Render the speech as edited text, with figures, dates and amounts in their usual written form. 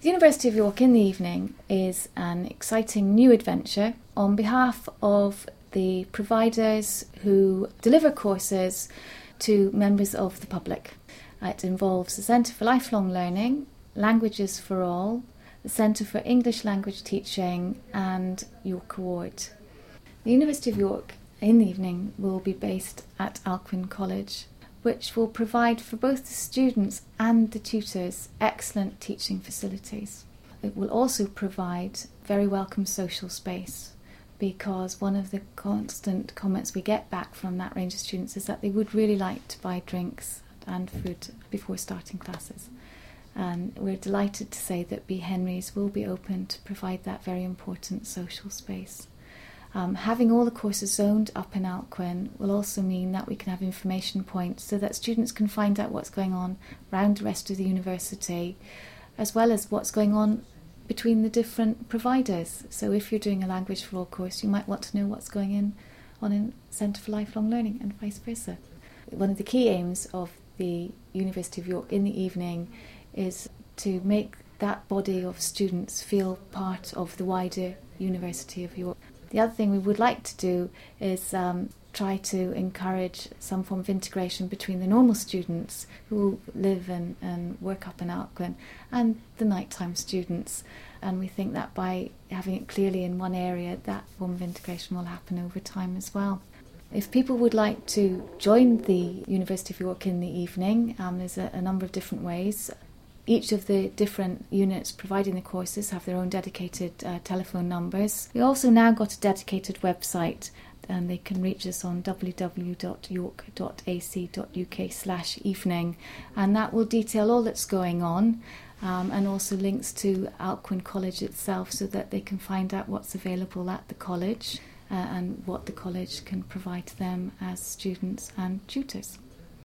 The University of York in the Evening is an exciting new adventure on behalf of the providers who deliver courses to members of the public. It involves the Centre for Lifelong Learning, Languages for All, the Centre for English Language Teaching and York Award. The University of York in the Evening will be based at Alcuin College, which will provide for both the students and the tutors excellent teaching facilities. It will also provide very welcome social space, because one of the constant comments we get back from that range of students is that they would really like to buy drinks and food before starting classes. And we're delighted to say that B. Henry's will be open to provide that very important social space. Having all the courses zoned up in Alcuin will also mean that we can have information points so that students can find out what's going on around the rest of the university, as well as what's going on between the different providers. So if you're doing a Language for All course, you might want to know what's going on in Centre for Lifelong Learning and vice versa. One of the key aims of the University of York in the Evening is to make that body of students feel part of the wider University of York. The other thing we would like to do is try to encourage some form of integration between the normal students who live and work up in Alcuin and the nighttime students. And we think that by having it clearly in one area, that form of integration will happen over time as well. If people would like to join the University of York in the Evening, there's a number of different ways. Each of the different units providing the courses have their own dedicated telephone numbers. We also now got a dedicated website, and they can reach us on www.york.ac.uk/evening, and that will detail all that's going on, and also links to Alcuin College itself so that they can find out what's available at the college and what the college can provide to them as students and tutors.